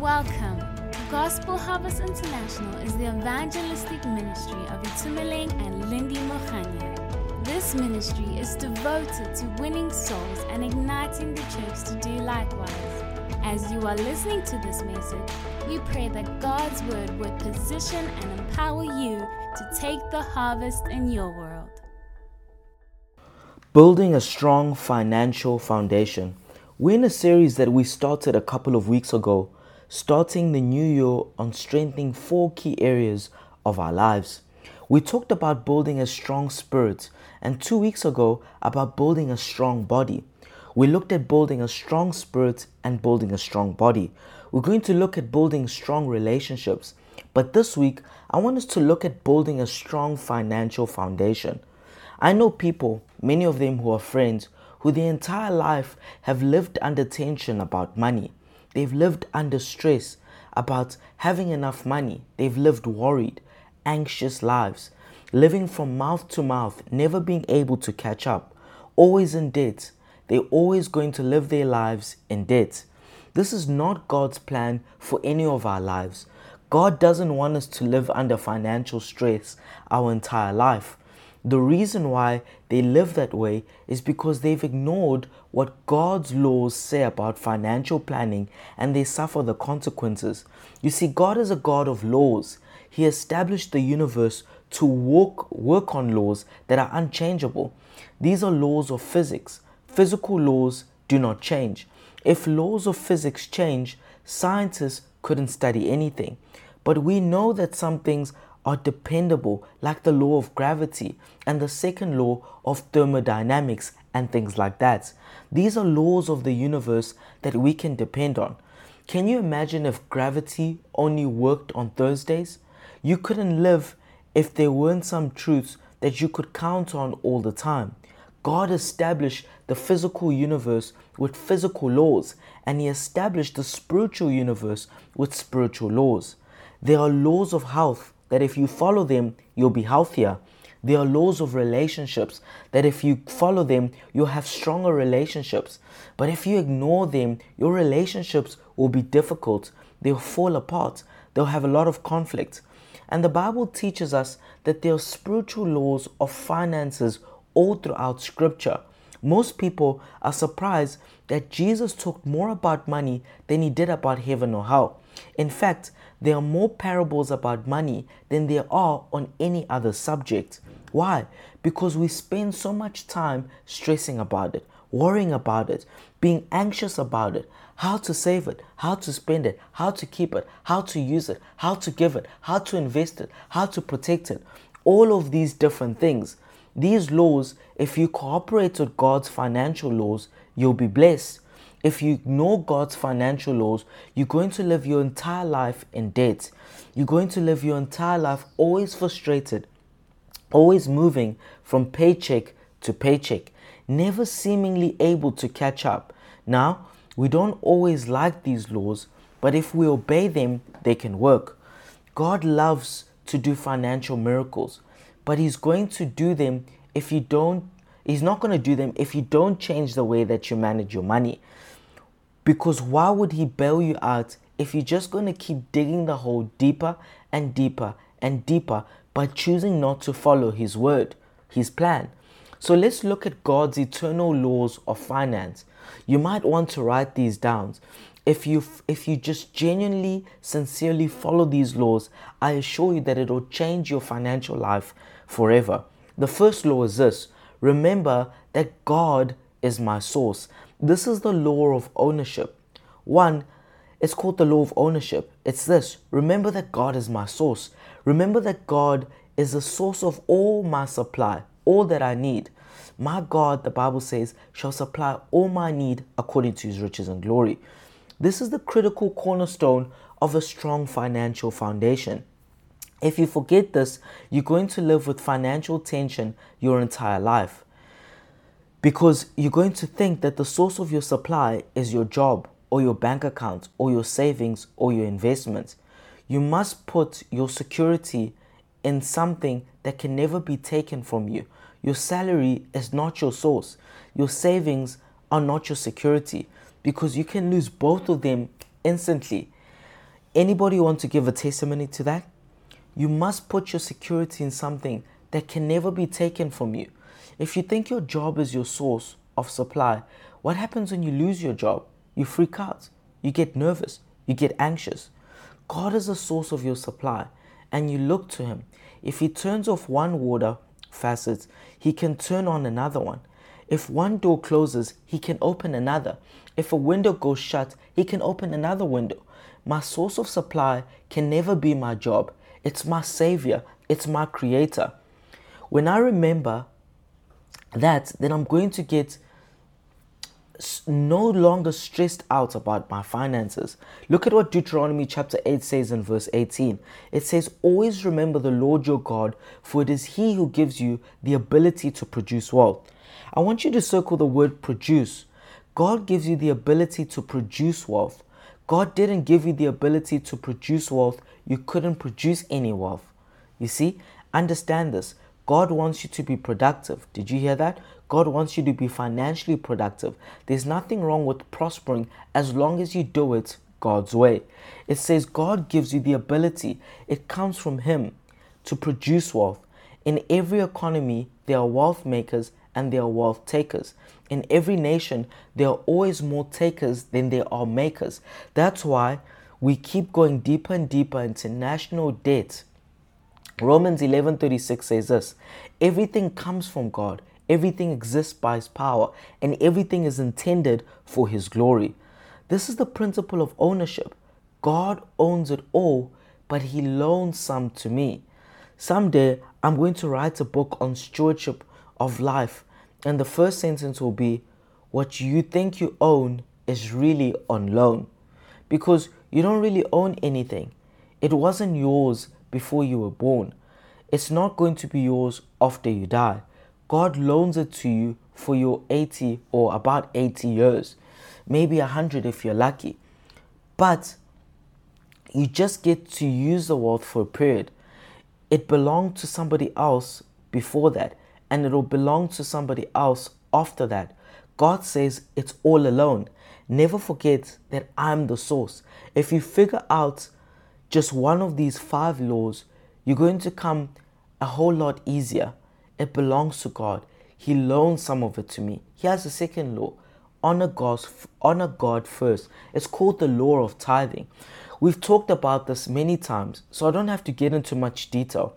Welcome. Gospel Harvest International is the evangelistic ministry of Itumeleng and Lindy Mokhanya. This ministry is devoted to winning souls and igniting the church to do likewise. As you are listening to this message, we pray that God's word would position and empower you to take the harvest in your world. Building a strong financial foundation. We're in a series that we started a couple of weeks ago, starting the new year on strengthening 4 key areas of our lives. We talked about building a strong spirit, and 2 weeks ago about building a strong body. We looked at building a strong spirit and building a strong body. We're going to look at building strong relationships, but this week I want us to look at building a strong financial foundation. I know people, many of them who are friends, who their entire life have lived under tension about money. They've lived under stress about having enough money. They've lived worried, anxious lives, living from mouth to mouth, never being able to catch up, always in debt. They're always going to live their lives in debt. This is not God's plan for any of our lives. God doesn't want us to live under financial stress our entire life. The reason why they live that way is because they've ignored what God's laws say about financial planning, and they suffer the consequences. You see, God is a God of laws. He established the universe to work on laws that are unchangeable. These are laws of physics. Physical laws do not change. If laws of physics change, scientists couldn't study anything. But we know that some things are dependable, like the law of gravity and the second law of thermodynamics and things like that. These are laws of the universe that we can depend on. Can you imagine if gravity only worked on Thursdays? You couldn't live if there weren't some truths that you could count on all the time. God established the physical universe with physical laws, and He established the spiritual universe with spiritual laws. There are laws of health that if you follow them, you'll be healthier. There are laws of relationships that if you follow them, you'll have stronger relationships. But if you ignore them, your relationships will be difficult. They'll fall apart. They'll have a lot of conflict. And the Bible teaches us that there are spiritual laws of finances all throughout Scripture. Most people are surprised that Jesus talked more about money than He did about heaven or hell. In fact, there are more parables about money than there are on any other subject. Why? Because we spend so much time stressing about it, worrying about it, being anxious about it, how to save it, how to spend it, how to keep it, how to use it, how to give it, how to invest it, how to protect it. All of these different things. These laws, if you cooperate with God's financial laws, you'll be blessed. If you ignore God's financial laws, you're going to live your entire life in debt. You're going to live your entire life always frustrated, always moving from paycheck to paycheck, never seemingly able to catch up. Now, we don't always like these laws, but if we obey them, they can work. God loves to do financial miracles, but He's going to do them if you don't. He's not going to do them if you don't change the way that you manage your money. Because why would He bail you out if you're just going to keep digging the hole deeper and deeper and deeper by choosing not to follow His word, His plan? So let's look at God's eternal laws of finance. You might want to write these down. If you just genuinely, sincerely follow these laws, I assure you that it will change your financial life forever. The first law is this: remember that God is my source. This is the law of ownership. One, it's called the law of ownership. It's this: remember that God is my source. Remember that God is the source of all my supply, all that I need. My God, the Bible says, shall supply all my need according to His riches and glory. This is the critical cornerstone of a strong financial foundation. If you forget this, you're going to live with financial tension your entire life, because you're going to think that the source of your supply is your job or your bank account or your savings or your investments. You must put your security in something that can never be taken from you. Your salary is not your source. Your savings are not your security, because you can lose both of them instantly. Anybody want to give a testimony to that? You must put your security in something that can never be taken from you. If you think your job is your source of supply, what happens when you lose your job? You freak out. You get nervous. You get anxious. God is the source of your supply, and you look to Him. If He turns off one water faucet, He can turn on another one. If one door closes, He can open another. If a window goes shut, He can open another window. My source of supply can never be my job. It's my Savior. It's my Creator. When I remember that, then I'm going to get no longer stressed out about my finances. Look at what Deuteronomy chapter 8 says in verse 18. It says, always remember the Lord your God, for it is He who gives you the ability to produce wealth. I want you to circle the word produce. God gives you the ability to produce wealth. God didn't give you the ability to produce wealth. You couldn't produce any wealth. You see, understand this. God wants you to be productive. Did you hear that? God wants you to be financially productive. There's nothing wrong with prospering as long as you do it God's way. It says God gives you the ability. It comes from Him to produce wealth. In every economy, there are wealth makers and there are wealth takers. In every nation, there are always more takers than there are makers. That's why we keep going deeper and deeper into national debt. Romans 11:36 says this, everything comes from God, everything exists by His power, and everything is intended for His glory. This is the principle of ownership. God owns it all, but He loans some to me. Someday, I'm going to write a book on stewardship of life, and the first sentence will be, what you think you own is really on loan. Because you don't really own anything. It wasn't yours before you were born. It's not going to be yours after you die. God loans it to you for your 80 or about 80 years, maybe 100 if you're lucky. But you just get to use the wealth for a period. It belonged to somebody else before that, and it'll belong to somebody else after that. God says it's all alone. Never forget that I'm the source. If you figure out just one of these 5 laws, you're going to come a whole lot easier. It belongs to God. He loans some of it to me. He has a second law. Honor God first. It's called the law of tithing. We've talked about this many times, so I don't have to get into much detail.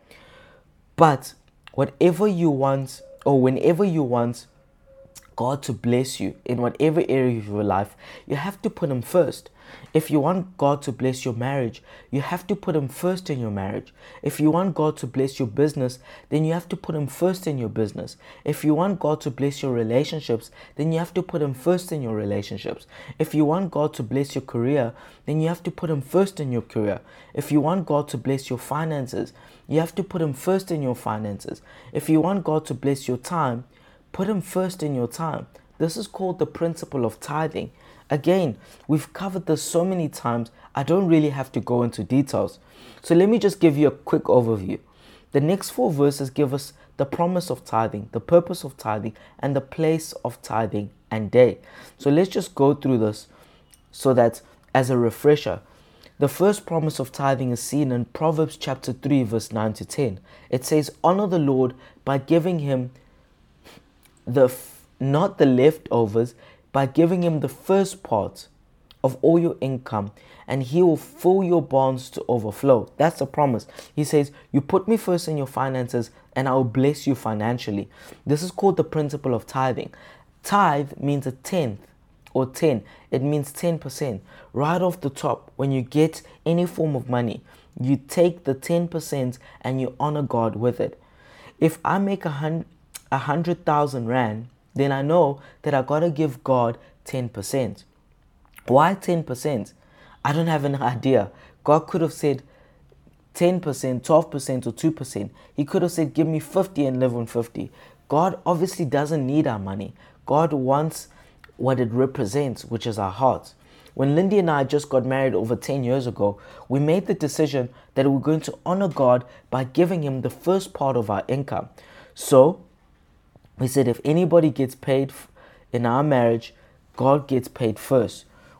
But whatever you want, or whenever you want God to bless you in whatever area of your life, you have to put Him first. If you want God to bless your marriage, you have to put Him first in your marriage. If you want God to bless your business, then you have to put Him first in your business. If you want God to bless your relationships, then you have to put Him first in your relationships. If you want God to bless your career, then you have to put Him first in your career. If you want God to bless your finances, you have to put Him first in your finances. If you want God to bless your time, put Him first in your time. This is called the principle of tithing. Again, we've covered this so many times, I don't really have to go into details. So let me just give you a quick overview. The next 4 verses give us the promise of tithing, the purpose of tithing, and the place of tithing and day. So let's just go through this so that as a refresher. The first promise of tithing is seen in Proverbs chapter 3 verse 9 to 10. It says, honor the Lord by giving Him not the leftovers, by giving Him the first part of all your income, and He will fill your barns to overflow. That's the promise. He says, you put me first in your finances and I will bless you financially. This is called the principle of tithing. Tithe means a tenth or 10. It means 10%. Right off the top, when you get any form of money, you take the 10% and you honor God with it. If I make 100,000 Rand, then I know that I gotta give God 10%. Why 10%? I don't have an idea. God could have said 10%, 12% or 2%. He could have said, give me 50 and live on 50. God obviously doesn't need our money. God wants what it represents, which is our hearts. When Lindy and I just got married over 10 years ago, we made the decision that we're going to honor God by giving Him the first part of our income. So we said if anybody gets paid in our marriage, God gets paid first.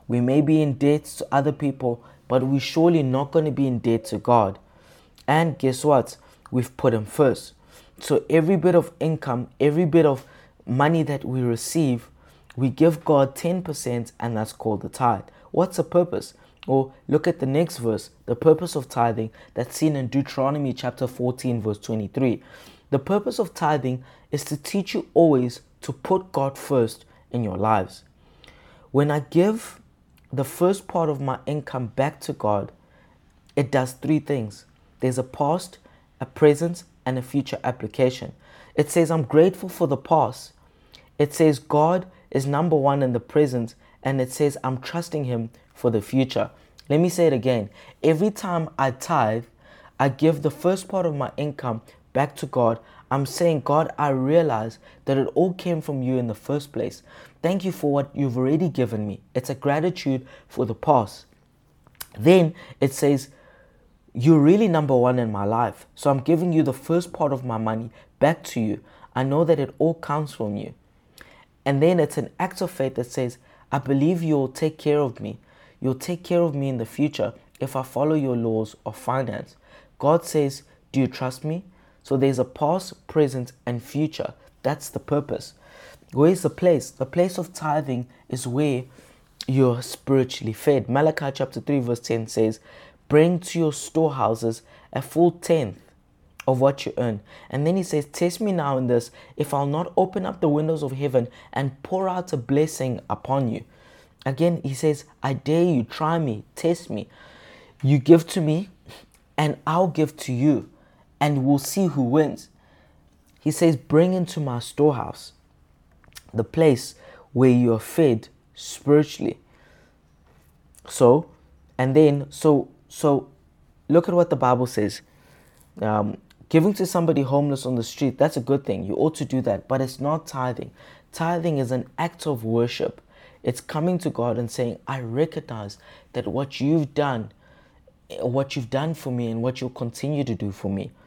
We may be in debt to other people, but we're surely not going to be in debt to God. And guess what? We've put Him first. So every bit of income, every bit of money that we receive, we give God 10%, and that's called the tithe. What's the purpose? Or look at the next verse, the purpose of tithing that's seen in Deuteronomy chapter 14 verse 23. The purpose of tithing is to teach you always to put God first in your lives. When I give the first part of my income back to God, it does three things. There's a past, a present, and a future application. It says I'm grateful for the past. It says God is number one in the present, and it says I'm trusting Him for the future. Let me say it again. Every time I tithe, I give the first part of my income back to God. I'm saying, God, I realize that it all came from you in the first place. Thank you for what you've already given me. It's a gratitude for the past. Then it says, you're really number one in my life. So I'm giving you the first part of my money back to you. I know that it all comes from you. And then it's an act of faith that says, I believe you'll take care of me. You'll take care of me in the future if I follow your laws of finance. God says, do you trust me? So there's a past, present, and future. That's the purpose. Where's the place? The place of tithing is where you're spiritually fed. Malachi chapter 3 verse 10 says, bring to your storehouses a full tenth of what you earn. And then he says, test me now in this, if I'll not open up the windows of heaven and pour out a blessing upon you. Again, he says, I dare you, try me, test me. You give to me and I'll give to you, and we'll see who wins. He says, bring into my storehouse, the place where you are fed spiritually. So look at what the Bible says. Giving to somebody homeless on the street, that's a good thing. You ought to do that, but it's not tithing. Tithing is an act of worship. It's coming to God and saying, I recognize that what you've done for me and what you'll continue to do for me.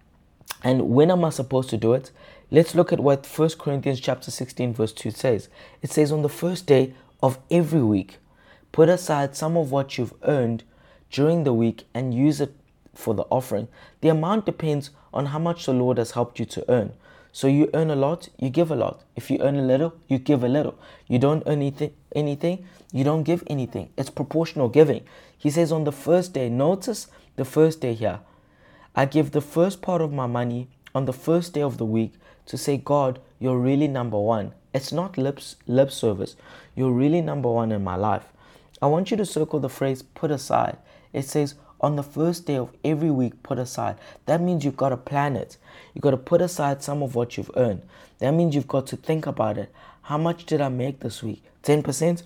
And when am I supposed to do it? Let's look at what 1 Corinthians chapter 16 verse 2 says. It says, on the first day of every week, put aside some of what you've earned during the week and use it for the offering. The amount depends on how much the Lord has helped you to earn. So you earn a lot, you give a lot. If you earn a little, you give a little. You don't earn anything, you don't give anything. It's proportional giving. He says on the first day, notice the first day here. I give the first part of my money on the first day of the week to say, God, you're really number one. It's not lip service. You're really number one in my life. I want you to circle the phrase put aside. It says on the first day of every week, put aside. That means you've got to plan it. You've got to put aside some of what you've earned. That means you've got to think about it. How much did I make this week? 10%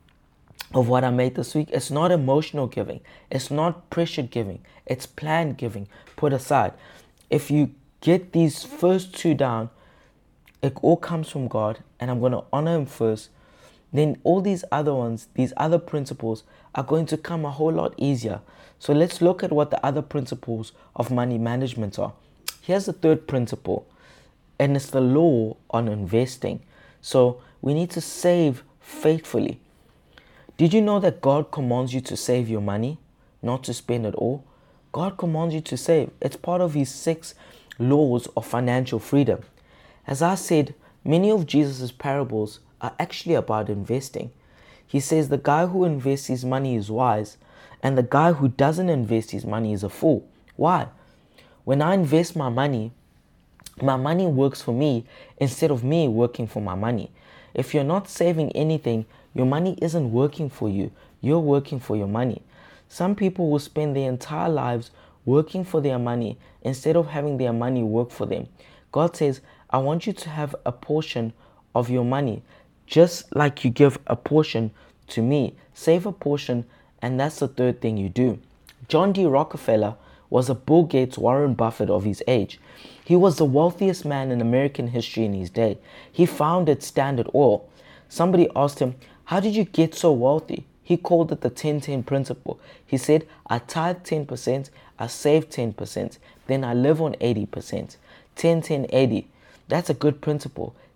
of what I made this week. It's not emotional giving. It's not pressured giving. It's planned giving. Put aside. If you get these first two down, it all comes from God, and I'm going to honor Him first. Then all these other ones, these other principles are going to come a whole lot easier. So let's look at what the other principles of money management are. Here's the third principle, and it's the law on investing. So we need to save faithfully. Did you know that God commands you to save your money, not to spend it all? God commands you to save. It's part of His 6 laws of financial freedom. As I said, many of Jesus' parables are actually about investing. He says the guy who invests his money is wise, and the guy who doesn't invest his money is a fool. Why? When I invest my money works for me instead of me working for my money. If you're not saving anything, your money isn't working for you. You're working for your money. Some people will spend their entire lives working for their money instead of having their money work for them. God says, I want you to have a portion of your money, just like you give a portion to me. Save a portion, and that's the third thing you do. John D. Rockefeller was a Bill Gates, Warren Buffett of his age. He was the wealthiest man in American history in his day. He founded Standard Oil. Somebody asked him, how did you get so wealthy? He called it the 10-10 principle. He said, I tithe 10%, I save 10%, then I live on 80%. 10-10-80. That's a good principle.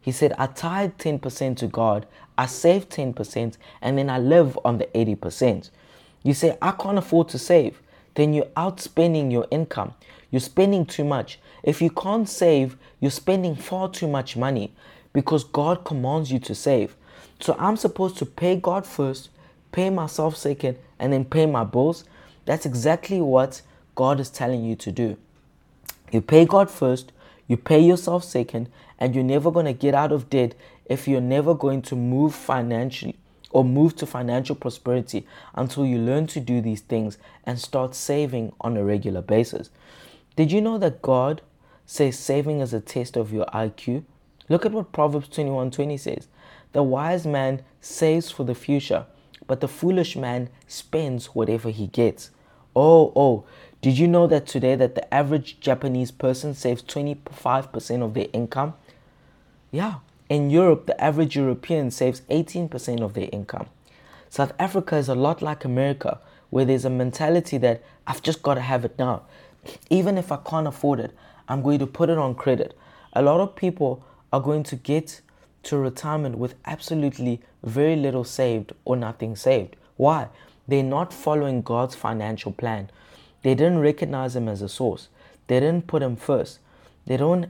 He said, I tithe 10% to God, I save 10%, and then I live on the 80%. You say, I can't afford to save. Then you're outspending your income. You're spending too much. If you can't save, you're spending far too much money because God commands you to save. So I'm supposed to pay God first, pay myself second, and then pay my bills. That's exactly what God is telling you to do. You pay God first, you pay yourself second, and you're never going to get out of debt if you're never going to move financially or move to financial prosperity until you learn to do these things and start saving on a regular basis. Did you know that God says saving is a test of your IQ? Look at what Proverbs 21:20 says. The wise man saves for the future, but the foolish man spends whatever he gets. Oh, did you know that today that the average Japanese person saves 25% of their income? Yeah, in Europe, the average European saves 18% of their income. South Africa is a lot like America, where there's a mentality that I've just got to have it now. Even if I can't afford it, I'm going to put it on credit. A lot of people are going to get to retirement with absolutely very little saved or nothing saved. Why? They're not following God's financial plan. They didn't recognize him as a source. They didn't put him first. They don't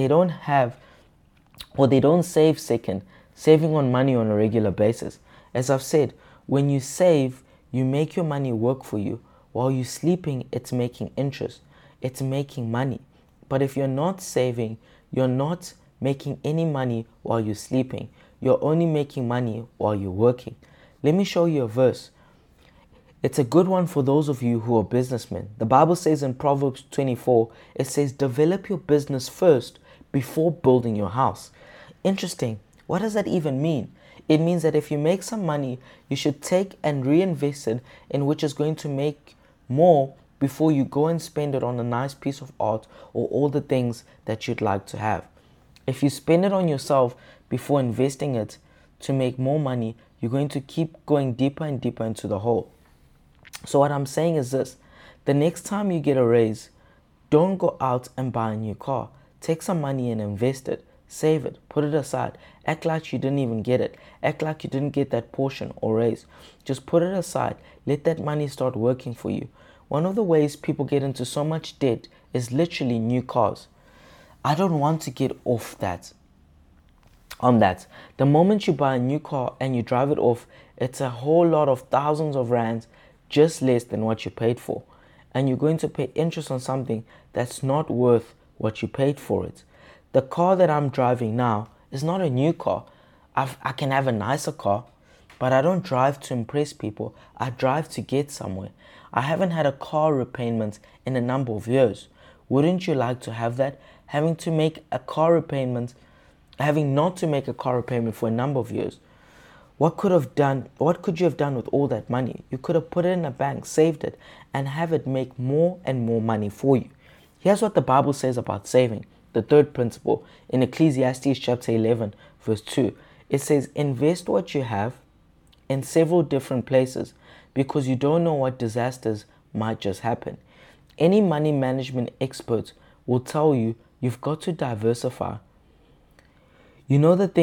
save second, saving on money on a regular basis. As I've said, when you save, you make your money work for you. While you're sleeping, it's making interest. It's making money. But if you're not saving, you're not making any money while you're sleeping. You're only making money while you're working. Let me show you a verse. It's a good one for those of you who are businessmen. The Bible says in Proverbs 24, it says, develop your business first before building your house. Interesting. What does that even mean? It means that if you make some money, you should take and reinvest it in which is going to make more before you go and spend it on a nice piece of art or all the things that you'd like to have. If you spend it on yourself before investing it to make more money, you're going to keep going deeper and deeper into the hole. So what I'm saying is this: the next time you get a raise, don't go out and buy a new car. Take some money and invest it. Save it. Put it aside. Act like you didn't even get it. Act like you didn't get that portion or raise. Just put it aside. Let that money start working for you. One of the ways people get into so much debt is literally new cars. I don't want to get off that. On that, the moment you buy a new car and you drive it off, it's a whole lot of thousands of rands, just less than what you paid for. And you're going to pay interest on something that's not worth what you paid for it. The car that I'm driving now is not a new car. I can have a nicer car, but I don't drive to impress people. I drive to get somewhere. I haven't had a car repayment in a number of years. Wouldn't you like to have that? Having not to make a car repayment for a number of years. What could you have done with all that money? You could have put it in a bank, saved it, and have it make more and more money for you. Here's what the Bible says about saving. The third principle in Ecclesiastes chapter 11, verse 2. It says, invest what you have in several different places because you don't know what disasters might just happen. Any money management expert will tell you you've got to diversify. You know the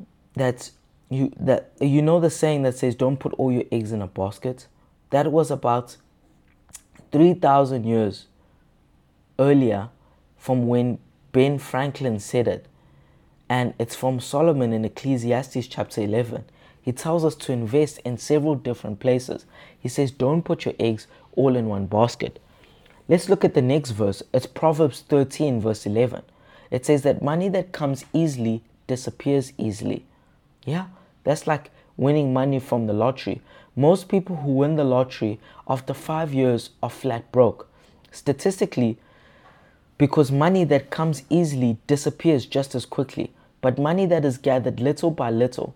saying that says don't put all your eggs in a basket? That was about 3,000 years earlier from when Ben Franklin said it. And it's from Solomon in Ecclesiastes chapter 11. He tells us to invest in several different places. He says don't put your eggs all in one basket. Let's look at the next verse. It's Proverbs 13 verse 11. It says that money that comes easily disappears easily. Yeah, that's like winning money from the lottery. Most people who win the lottery after 5 years are flat broke. Statistically, because money that comes easily disappears just as quickly. But money that is gathered little by little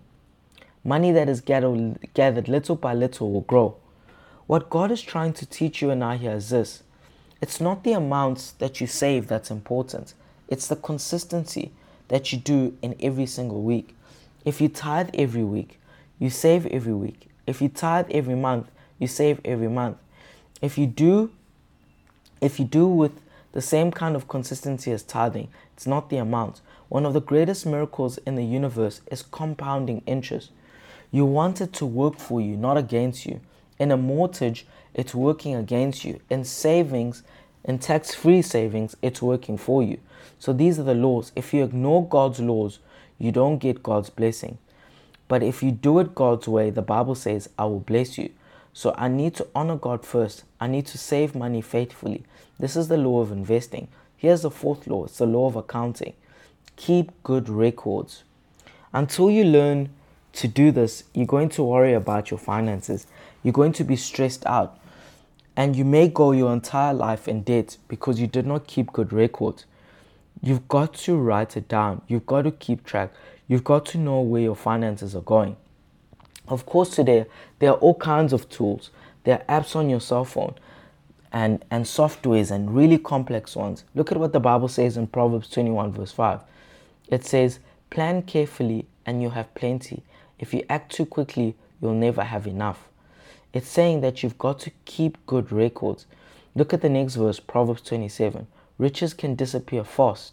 will grow. What God is trying to teach you and I here is this. It's not the amounts that you save that's important. It's the consistency that you do in every single week. If you tithe every week, you save every week. If you tithe every month, you save every month. If you do with the same kind of consistency as tithing, it's not the amount. One of the greatest miracles in the universe is compounding interest. You want it to work for you, not against you. In a mortgage, it's working against you. In savings, in tax-free savings, it's working for you. So these are the laws. If you ignore God's laws, you don't get God's blessing. But if you do it God's way, the Bible says, I will bless you. So I need to honor God first. I need to save money faithfully. This is the law of investing. Here's the fourth law. It's the law of accounting. Keep good records. Until you learn to do this, you're going to worry about your finances. You're going to be stressed out. And you may go your entire life in debt because you did not keep good records. You've got to write it down. You've got to keep track. You've got to know where your finances are going. Of course, today, there are all kinds of tools. There are apps on your cell phone and softwares and really complex ones. Look at what the Bible says in Proverbs 21 verse 5. It says, plan carefully and you'll have plenty. If you act too quickly, you'll never have enough. It's saying that you've got to keep good records. Look at the next verse, Proverbs 27. Riches can disappear fast.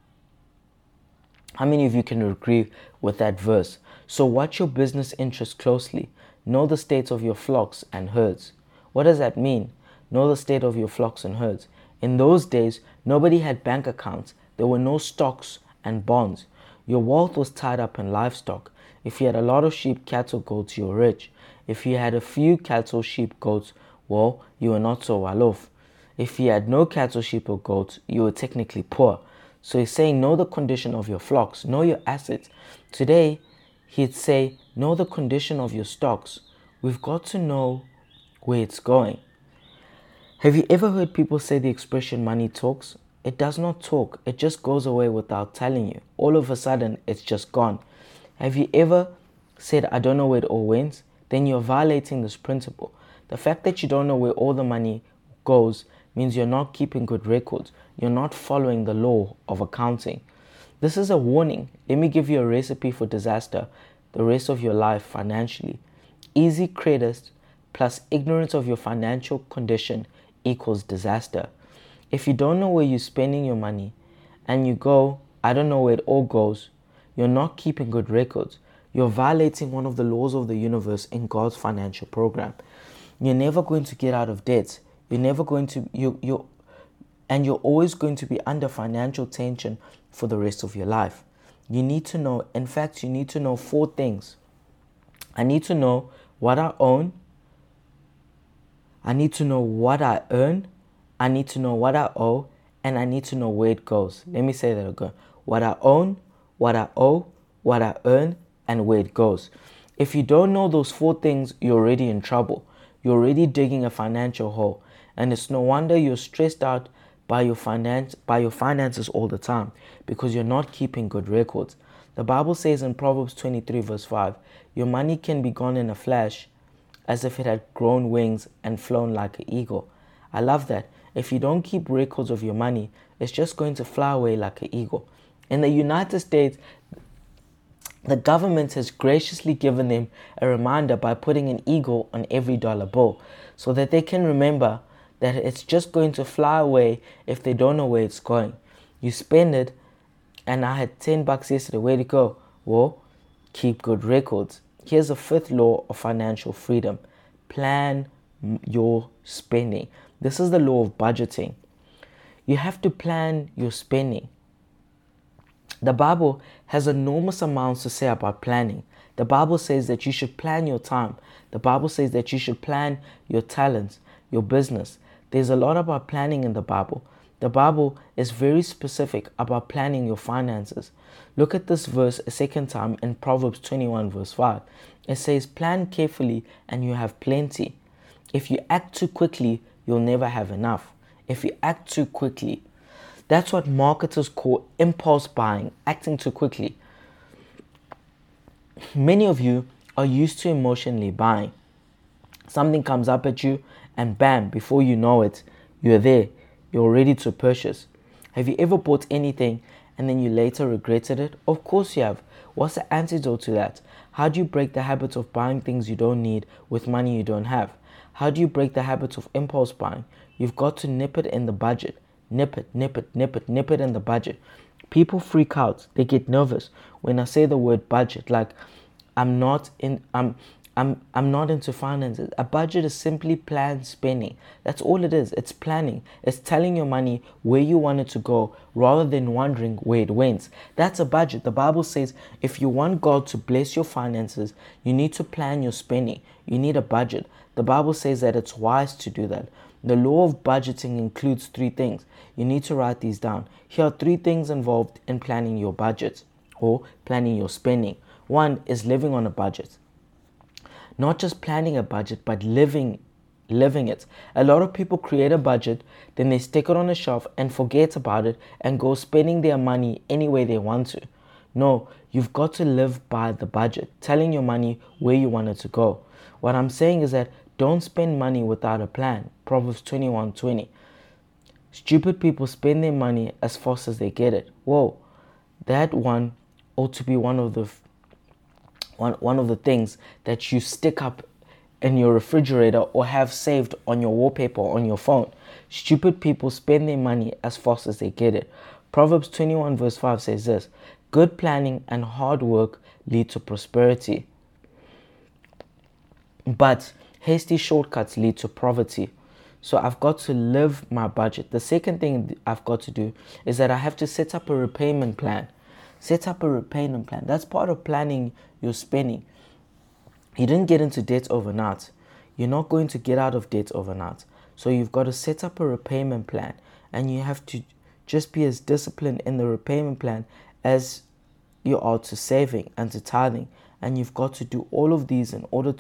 How many of you can agree with that verse? So watch your business interests closely. Know the state of your flocks and herds. What does that mean? Know the state of your flocks and herds. In those days, nobody had bank accounts. There were no stocks and bonds. Your wealth was tied up in livestock. If you had a lot of sheep, cattle, goats, you were rich. If you had a few cattle, sheep, goats, well, you were not so well off. If you had no cattle, sheep, or goats, you were technically poor. So he's saying, know the condition of your flocks, know your assets. Today, he'd say, know the condition of your stocks. We've got to know where it's going. Have you ever heard people say the expression money talks? It does not talk. It just goes away without telling you. All of a sudden, it's just gone. Have you ever said, I don't know where it all went? Then you're violating this principle. The fact that you don't know where all the money goes means you're not keeping good records. You're not following the law of accounting. This is a warning. Let me give you a recipe for disaster the rest of your life financially. Easy credit plus ignorance of your financial condition equals disaster. If you don't know where you're spending your money and you go, I don't know where it all goes, you're not keeping good records. You're violating one of the laws of the universe in God's financial program. You're never going to get out of debt. You're never going to, you're always going to be under financial tension for the rest of your life. You need to know, in fact, you need to know 4 things. I need to know what I own. I need to know what I earn. I need to know what I owe. And I need to know where it goes. Let me say that again. What I own, what I owe, what I earn, and where it goes. If you don't know those 4 things, you're already in trouble. You're already digging a financial hole. And it's no wonder you're stressed out by your finances all the time, because you're not keeping good records. The Bible says in Proverbs 23 verse 5, your money can be gone in a flash, as if it had grown wings and flown like an eagle. I love that. If you don't keep records of your money, it's just going to fly away like an eagle. In the United States, the government has graciously given them a reminder by putting an eagle on every dollar bill so that they can remember that it's just going to fly away if they don't know where it's going. You spend it, and I had $10 yesterday. Where'd it go? Well, keep good records. Here's the 5th law of financial freedom. Plan your spending. This is the law of budgeting. You have to plan your spending. The Bible has enormous amounts to say about planning. The Bible says that you should plan your time. The Bible says that you should plan your talents, your business. There's a lot about planning in the Bible. The Bible is very specific about planning your finances. Look at this verse a second time in Proverbs 21 verse 5. It says, plan carefully and you have plenty. If you act too quickly, you'll never have enough. If you act too quickly, that's what marketers call impulse buying, acting too quickly. Many of you are used to emotionally buying. Something comes up at you and bam, before you know it, you're there. You're ready to purchase. Have you ever bought anything and then you later regretted it? Of course you have. What's the antidote to that? How do you break the habit of buying things you don't need with money you don't have? How do you break the habit of impulse buying? You've got to nip it in the budget. nip it, nip it, nip it, nip it in the budget. People freak out. They get nervous when I say the word budget. Like, I'm not into finances. A budget is simply planned spending. That's all it is. It's planning. It's telling your money where you want it to go rather than wondering where it went. That's a budget. The Bible says if you want God to bless your finances, you need to plan your spending. You need a budget. The Bible says that it's wise to do that. The law of budgeting includes 3 things. You need to write these down. Here are 3 things involved in planning your budget or planning your spending. 1 is living on a budget. Not just planning a budget, but living it. A lot of people create a budget, then they stick it on a shelf and forget about it and go spending their money any way they want to. No, you've got to live by the budget, telling your money where you want it to go. What I'm saying is that don't spend money without a plan. Proverbs 21:20. Stupid people spend their money as fast as they get it. Whoa, that one ought to be one of the things that you stick up in your refrigerator or have saved on your wallpaper or on your phone. Stupid people spend their money as fast as they get it. Proverbs 21 verse 5 says this: good planning and hard work lead to prosperity, but hasty shortcuts lead to poverty. So I've got to live my budget. The second thing I've got to do is that I have to set up a repayment plan. Set up a repayment plan. That's part of planning your spending. You didn't get into debt overnight. You're not going to get out of debt overnight. So you've got to set up a repayment plan, and you have to just be as disciplined in the repayment plan as you are to saving and to tithing. And you've got to do all of these in order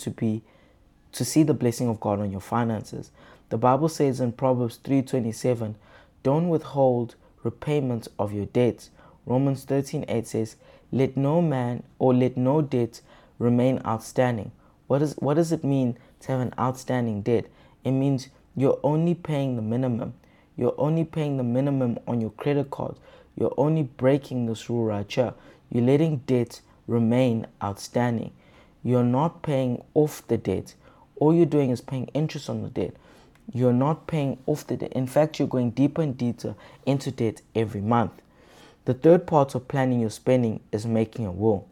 to see the blessing of God on your finances. The Bible says in Proverbs 3:27, don't withhold repayment of your debts. Romans 13:8 says, let no man or let no debt remain outstanding. What does it mean to have an outstanding debt? It means you're only paying the minimum. You're only paying the minimum on your credit card. You're only breaking this rule right here. You're letting debt remain outstanding. You're not paying off the debt. All you're doing is paying interest on the debt. You're not paying off the debt. In fact, you're going deeper and deeper into debt every month. The third part of planning your spending is making a will.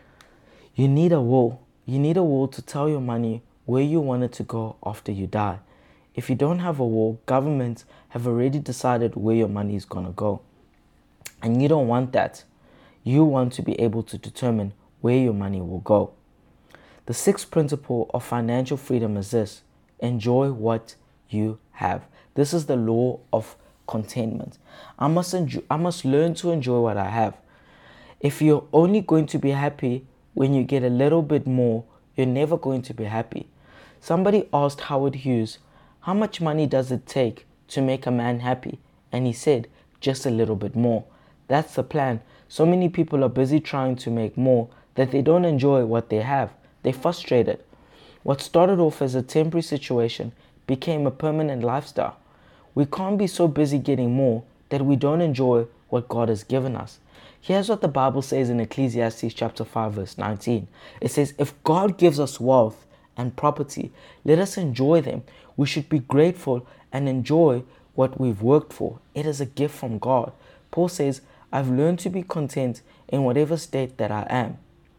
You need a will. You need a will to tell your money where you want it to go after you die. If you don't have a will, governments have already decided where your money is going to go. And you don't want that. You want to be able to determine where your money will go. The sixth principle of financial freedom is this: enjoy what you have. This is the law of contentment. I must learn to enjoy what I have. If you're only going to be happy when you get a little bit more, you're never going to be happy. Somebody asked Howard Hughes, how much money does it take to make a man happy? And he said, just a little bit more. That's the plan. So many people are busy trying to make more that they don't enjoy what they have. They're frustrated. What started off as a temporary situation became a permanent lifestyle. We can't be so busy getting more that we don't enjoy what God has given us. Here's what the Bible says in Ecclesiastes chapter 5 verse 19. It says, if God gives us wealth and property, let us enjoy them. We should be grateful and enjoy what we've worked for. It is a gift from God. Paul says, I've learned to be content in whatever state that I am.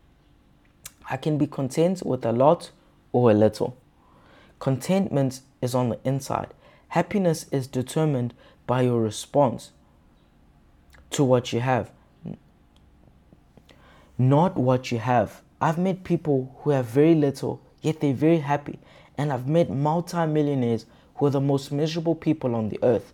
I can be content with a lot or a little. Contentment is on the inside. Happiness is determined by your response to what you have, not what you have. I've met people who have very little, yet they're very happy. And I've met multi-millionaires who are the most miserable people on the earth.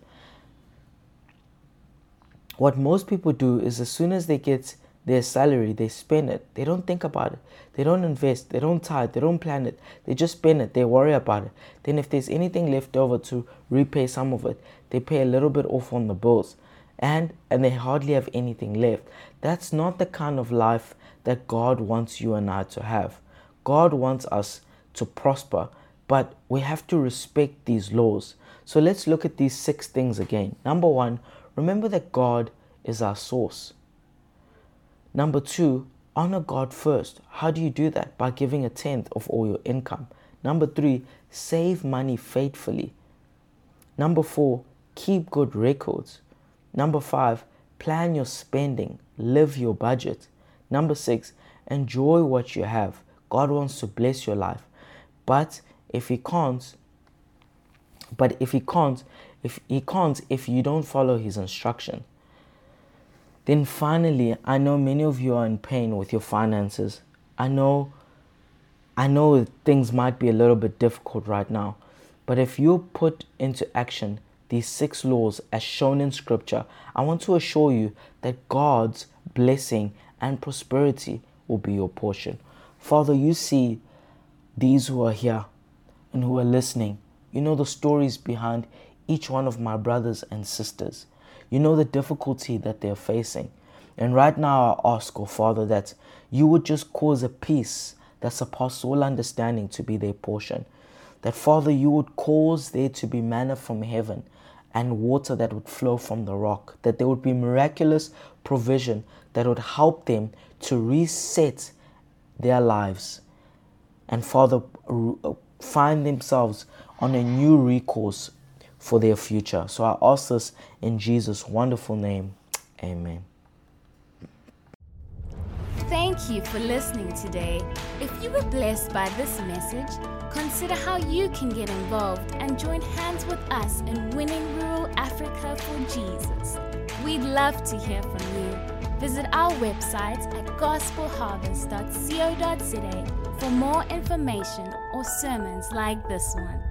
What most people do is as soon as they get their salary, they spend it. They don't think about it. They don't invest. They don't tithe. They don't plan it. They just spend it. They worry about it. Then if there's anything left over to repay some of it, they pay a little bit off on the bills. And they hardly have anything left. That's not the kind of life that God wants you and I to have. God wants us to prosper, but we have to respect these laws. So let's look at these 6 things again. Number 1, remember that God is our source. Number 2, honor God first. How do you do that? By giving a 10th of all your income. Number 3, save money faithfully. Number 4, keep good records. Number 5, plan your spending, live your budget. Number 6, enjoy what you have. God wants to bless your life. But if he can't, if you don't follow his instruction. Then finally, I know many of you are in pain with your finances. I know things might be a little bit difficult right now, but if you put into action these 6 laws as shown in scripture, I want to assure you that God's blessing and prosperity will be your portion. Father, you see these who are here and who are listening. You know the stories behind each one of my brothers and sisters. You know the difficulty that they're facing. And right now I ask, oh Father, that you would just cause a peace that surpasses all understanding to be their portion. That, Father, you would cause there to be manna from heaven and water that would flow from the rock. That there would be miraculous provision that would help them to reset their lives. And, Father, find themselves on a new recourse for their future. So I ask this in Jesus' wonderful name. Amen. Thank you for listening today. If you were blessed by this message, consider how you can get involved and join hands with us in winning rural Africa for Jesus. We'd love to hear from you. Visit our website at gospelharvest.co.za for more information or sermons like this one.